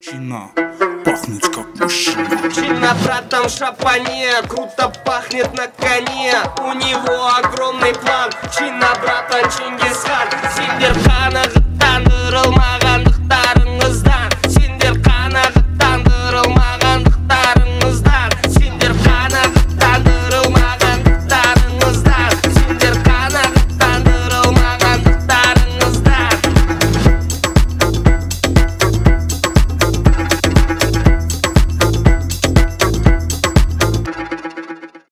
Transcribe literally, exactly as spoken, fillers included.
Чина, пахнет как мужчина. Чина, братан, в шапане, круто пахнет на коне. У него огромный план. Чина, братан, Чингисхан, Сибирь.